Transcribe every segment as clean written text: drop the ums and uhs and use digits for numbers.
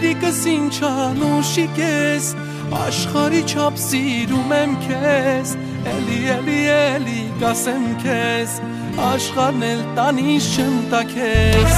Կույրիկս ինչ անուշիկ ես, աշխարի չափ սիրում եմ քեզ, էլի կասեմ քեզ, աշխարհն էլ տանից չեմ տա քեզ։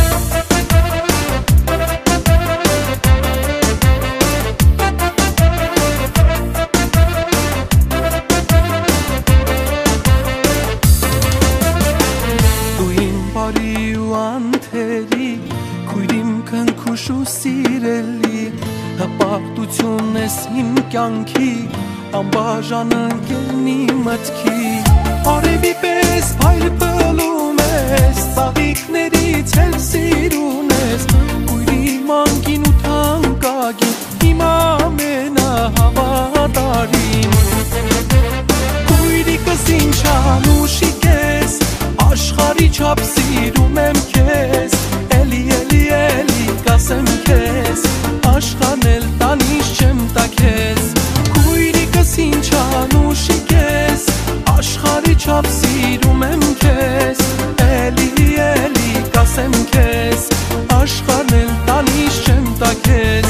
Դու իմ բարի ու անթերի, քույրիմ քնքուշ ու սիրելի, հպարտություն ես իմ կյանքի, անբաժան ընկերնի մտքի, արևի պես փայլփլում ես, ծաղիկներից էլ սիրուն ես, քույրի մանկին ու թանկագին, իմ ամենահավատարին, քույրիկս ինչ անուշիկ ես, աշխարի չափ սիրում եմ քեզ, էլի կասեմ քեզ, աշխարհն էլ տանից չեմ տա քեզ, քույրիկս ինչ անուշիկ ես, աշխարի չափ սիրում եմ քեզ, էլի կասեմ քեզ, աշխարհն էլ տանից չեմ տա քեզ։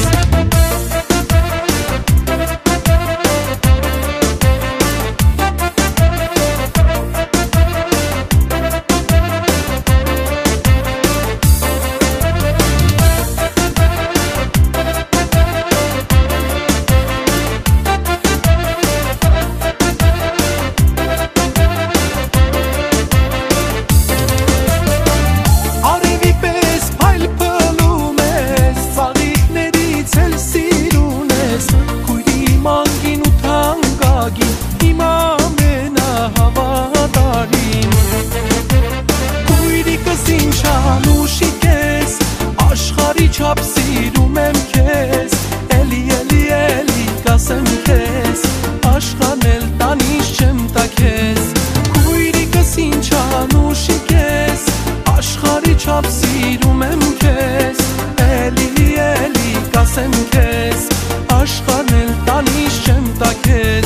Չափ սիրում եմ քեզ, էլի կասեմ քեզ, աշխարհն էլ տանից չեմ տա քեզ, քույրիկս ինչ անուշիկ ես, աշխարհի չափ սիրում եմ քեզ, էլի կասեմ քեզ, աշխարհն էլ տանից չեմ տա քեզ։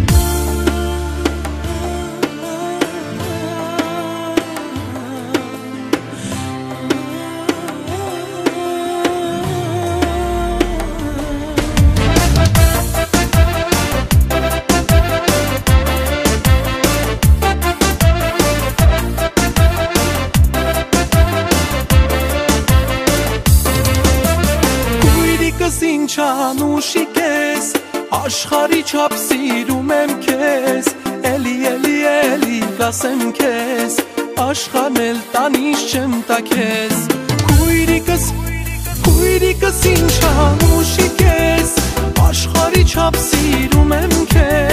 Ինչ անուշիկ ես, աշխարի չափ սիրում եմ քեզ, էլի կասեմ քեզ, աշխարհն էլ տանից չեմ տա քեզ, քույրիկս ինչ անուշիկ ես, աշխարի չափ սիրում եմ քեզ,